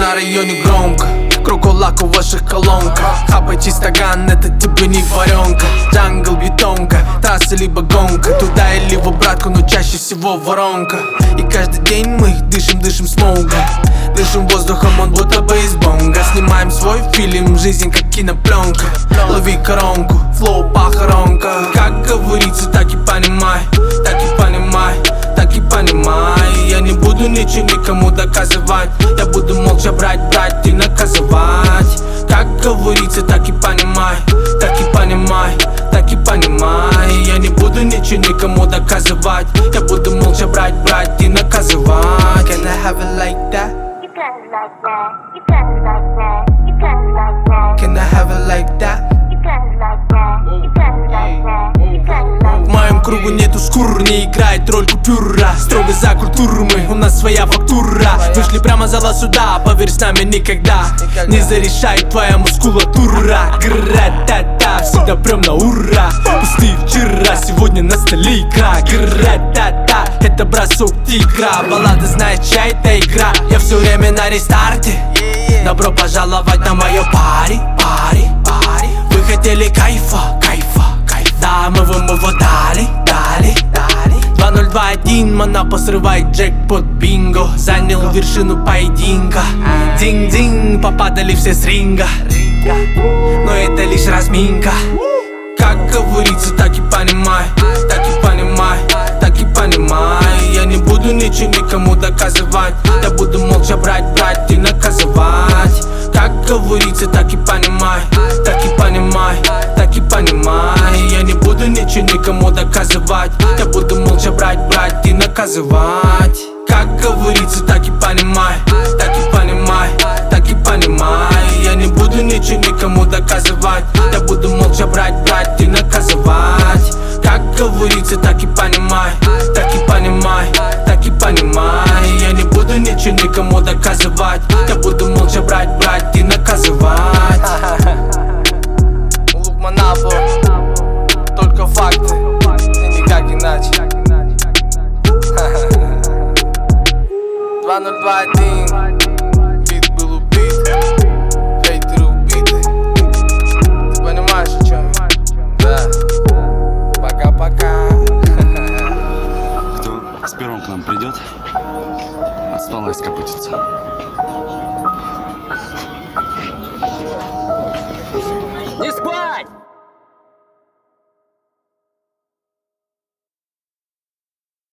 на районе громко, кроколак в ваших колонках. Хапайте стакан, это тебе не варенка. Джангл, бетонка, трасса либо гонка. Туда или в обратку, но чаще всего воронка. И каждый день мы дышим смогом. Дышим воздухом, он будто бы из бонга. Снимаем свой фильм, жизнь как кинопленка. Лови коронку, флоу похоронка. Как говорится, так и понимай, так и понимай, так и понимай. Я не буду ничего никому доказывать. Я буду молча брать и наказывать. Как говорится, так и понимай, так и понимай, так и понимай. Я не буду ничего никому доказывать. Я буду молча брать и наказывать. Can I have it like that? You got it like that. You got it like that. You got it like that. Can I have it like that? You got it like that. You got it like that. You got it like that. В моем кругу нету скур, не играет роль купюра. Строго за культуру мы, у нас своя фактура. Вышли прямо зала суда, поверь, с нами никогда не зарешает твоя мускулатура. Гра-та-та, всегда прям на ура. Пустые вчера, сегодня на столе икра. Гра-та-та, это бросок тигра. Баллада знает, чья это игра. Я все время на рестарте. Добро пожаловать на мое пари. Вы хотели кайфа. Да, мы вам его дали. 2021, Монапо срывает джекпот, бинго. Занял вершину поединка. Динг-динг, попадали все с ринга. Но это лишь разминка. Как говорится, так и понимай, так и понимай, так и понимай. Я не буду ничего никому доказывать. Я буду молча брать и наказывать. Как говорится, так и понимай, так и понимай, так и понимай. Я не буду ничего никому доказывать. Я буду молча брать и наказывать. Как говорится, так и понимай, так и понимай, так и понимай. Я не буду ничего никому доказывать. Я буду молча брать и наказывать. Как говорится, так и понимай, так и понимай, так и понимай. Я не буду ничего никому доказывать. Я буду молча брать и наказывать. Лук Монапо, только факты, и никак иначе. 2021, бит был убит, хейтеры убиты. Ты понимаешь, о чем я? Да. Пока-пока. Кто с первым к нам придет, от стола скопытится.